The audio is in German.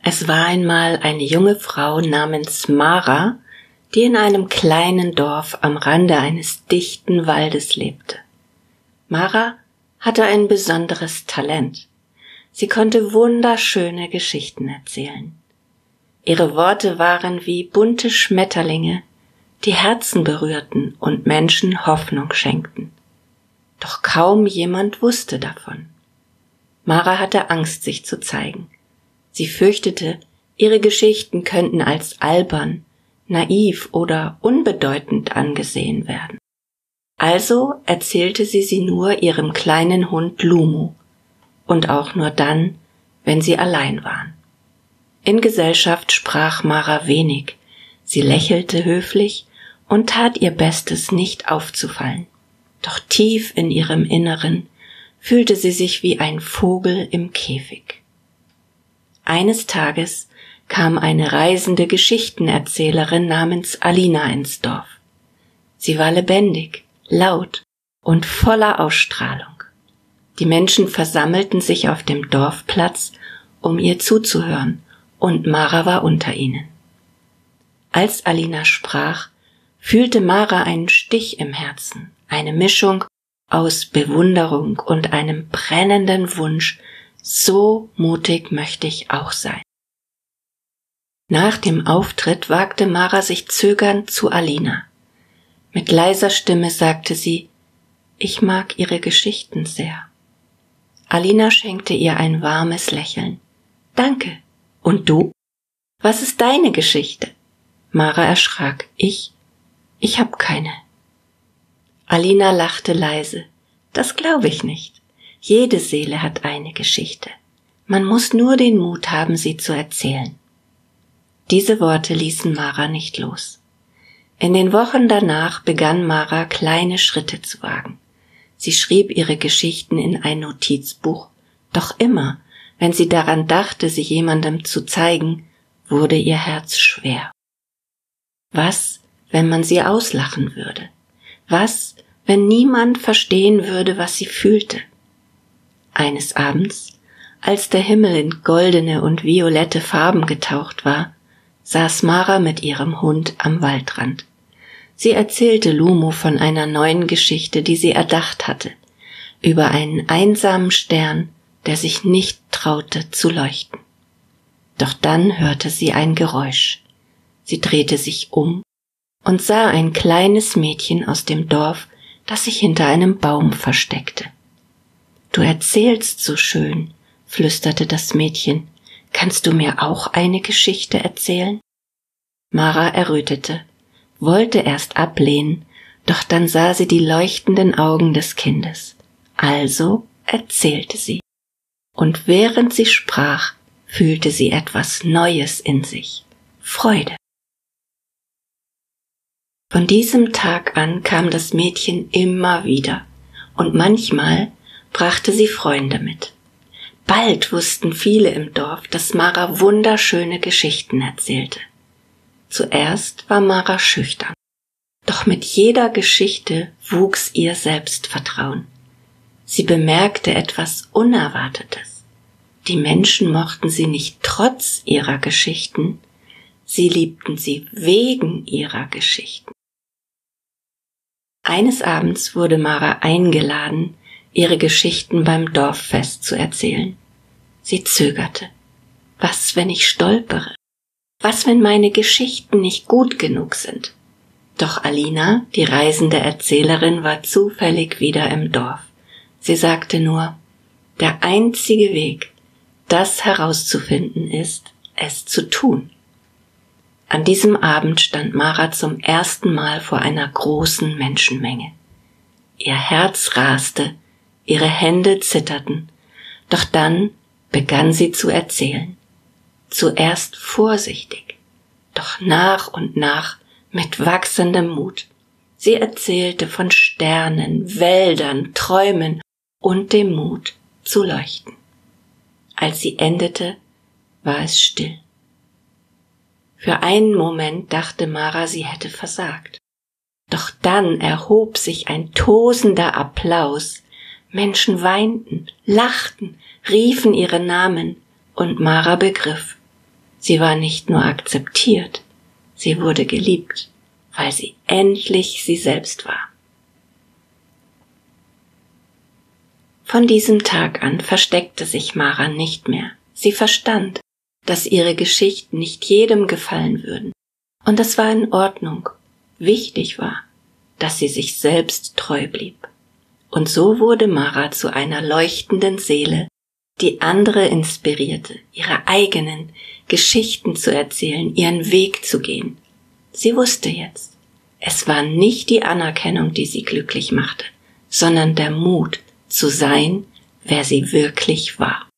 Es war einmal eine junge Frau namens Mara, die in einem kleinen Dorf am Rande eines dichten Waldes lebte. Mara hatte ein besonderes Talent. Sie konnte wunderschöne Geschichten erzählen. Ihre Worte waren wie bunte Schmetterlinge, die Herzen berührten und Menschen Hoffnung schenkten. Doch kaum jemand wusste davon. Mara hatte Angst, sich zu zeigen. Sie fürchtete, ihre Geschichten könnten als albern, naiv oder unbedeutend angesehen werden. Also erzählte sie nur ihrem kleinen Hund Lumu und auch nur dann, wenn sie allein waren. In Gesellschaft sprach Mara wenig, sie lächelte höflich und tat ihr Bestes, nicht aufzufallen. Doch tief in ihrem Inneren fühlte sie sich wie ein Vogel im Käfig. Eines Tages kam eine reisende Geschichtenerzählerin namens Alina ins Dorf. Sie war lebendig, laut und voller Ausstrahlung. Die Menschen versammelten sich auf dem Dorfplatz, um ihr zuzuhören, und Mara war unter ihnen. Als Alina sprach, fühlte Mara einen Stich im Herzen, eine Mischung aus Bewunderung und einem brennenden Wunsch, so mutig möchte ich auch sein. Nach dem Auftritt wagte Mara sich zögernd zu Alina. Mit leiser Stimme sagte sie, ich mag Ihre Geschichten sehr. Alina schenkte ihr ein warmes Lächeln. Danke. Und du? Was ist deine Geschichte? Mara erschrak. Ich hab keine. Alina lachte leise. Das glaube ich nicht. Jede Seele hat eine Geschichte. Man muss nur den Mut haben, sie zu erzählen. Diese Worte ließen Mara nicht los. In den Wochen danach begann Mara, kleine Schritte zu wagen. Sie schrieb ihre Geschichten in ein Notizbuch, doch immer, wenn sie daran dachte, sie jemandem zu zeigen, wurde ihr Herz schwer. Was, wenn man sie auslachen würde? Was, wenn niemand verstehen würde, was sie fühlte? Eines Abends, als der Himmel in goldene und violette Farben getaucht war, saß Mara mit ihrem Hund am Waldrand. Sie erzählte Lumu von einer neuen Geschichte, die sie erdacht hatte, über einen einsamen Stern, der sich nicht traute zu leuchten. Doch dann hörte sie ein Geräusch. Sie drehte sich um und sah ein kleines Mädchen aus dem Dorf, das sich hinter einem Baum versteckte. »Du erzählst so schön«, flüsterte das Mädchen. »Kannst du mir auch eine Geschichte erzählen?« Mara errötete, wollte erst ablehnen, doch dann sah sie die leuchtenden Augen des Kindes. Also erzählte sie. Und während sie sprach, fühlte sie etwas Neues in sich. Freude. Von diesem Tag an kam das Mädchen immer wieder, und manchmal brachte sie Freunde mit. Bald wussten viele im Dorf, dass Mara wunderschöne Geschichten erzählte. Zuerst war Mara schüchtern, doch mit jeder Geschichte wuchs ihr Selbstvertrauen. Sie bemerkte etwas Unerwartetes. Die Menschen mochten sie nicht trotz ihrer Geschichten, sie liebten sie wegen ihrer Geschichten. Eines Abends wurde Mara eingeladen, ihre Geschichten beim Dorffest zu erzählen. Sie zögerte. Was, wenn ich stolpere? Was, wenn meine Geschichten nicht gut genug sind? Doch Alina, die reisende Erzählerin, war zufällig wieder im Dorf. Sie sagte nur, der einzige Weg, das herauszufinden ist, es zu tun. An diesem Abend stand Mara zum ersten Mal vor einer großen Menschenmenge. Ihr Herz raste, ihre Hände zitterten, doch dann begann sie zu erzählen. Zuerst vorsichtig, doch nach und nach mit wachsendem Mut. Sie erzählte von Sternen, Wäldern, Träumen und dem Mut zu leuchten. Als sie endete, war es still. Für einen Moment dachte Mara, sie hätte versagt. Doch dann erhob sich ein tosender Applaus. Menschen weinten, lachten, riefen ihre Namen, und Mara begriff, Sie war nicht nur akzeptiert, sie wurde geliebt, weil sie endlich sie selbst war. Von diesem Tag an versteckte sich Mara nicht mehr. Sie verstand, dass ihre Geschichten nicht jedem gefallen würden. Und das war in Ordnung. Wichtig war, dass sie sich selbst treu blieb. Und so wurde Mara zu einer leuchtenden Seele, die andere inspirierte, ihre eigenen Geschichten zu erzählen, ihren Weg zu gehen. Sie wusste jetzt, es war nicht die Anerkennung, die sie glücklich machte, sondern der Mut, zu sein, wer sie wirklich war.